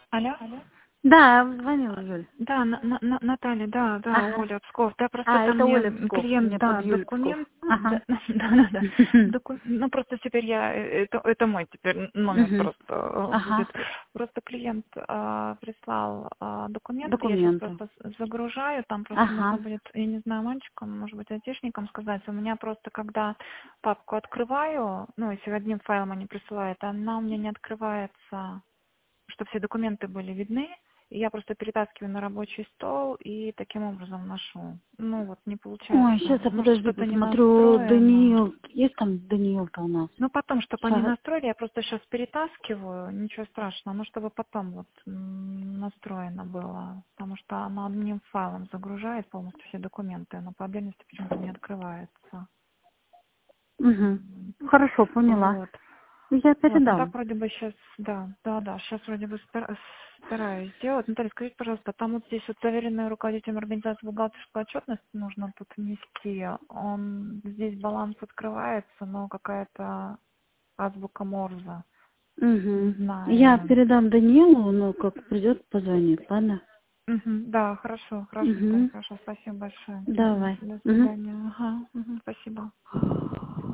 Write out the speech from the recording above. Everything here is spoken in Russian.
Алло? Да, звонила Юль. Да, Наталья, да, Ага. Оля Псков. Да, просто Это там Оля мне Псков, клиент, меня зовут да, Юлия Псков. документ, Ага. да, да. Ну, просто теперь это мой теперь номер Мгм. просто Ага. будет. Просто клиент прислал документы, я сейчас Документы. просто загружаю, там просто нужно Ага. будет, я не знаю, мальчикам, может быть, айтишникам сказать, у меня просто, когда папку открываю, ну, если одним файлом они присылают, она у меня не открывается, чтобы все документы были видны, и я просто перетаскиваю на рабочий стол и таким образом ношу. Ну вот, не Ой, получается. сейчас я Может, подожди, что-то не посмотрю. настроено. Даниил. Есть там Даниил-то у нас? Ну, потом, чтобы они Сейчас. настроили, я просто сейчас перетаскиваю, ничего страшного, но чтобы потом вот настроено было, потому что она одним файлом загружает полностью все документы, но по отдельности почему-то не открывается. Угу. М, Хорошо, поняла. Вот. Я Вот, ну так передам. вроде бы сейчас, да, сейчас вроде бы стараюсь сделать. Наталья, скажите, пожалуйста, там вот здесь вот заверенную руководителем организации бухгалтерскую отчетность нужно тут внести. Он здесь баланс открывается, но какая-то азбука Морзе. Не Угу. Я знаю. передам Даниилу, но как придет, позвонит, ладно? Мгм, да, хорошо, Наталья, Угу. хорошо, спасибо большое. Мгм, Давай. до Угу. свидания. Ага, спасибо.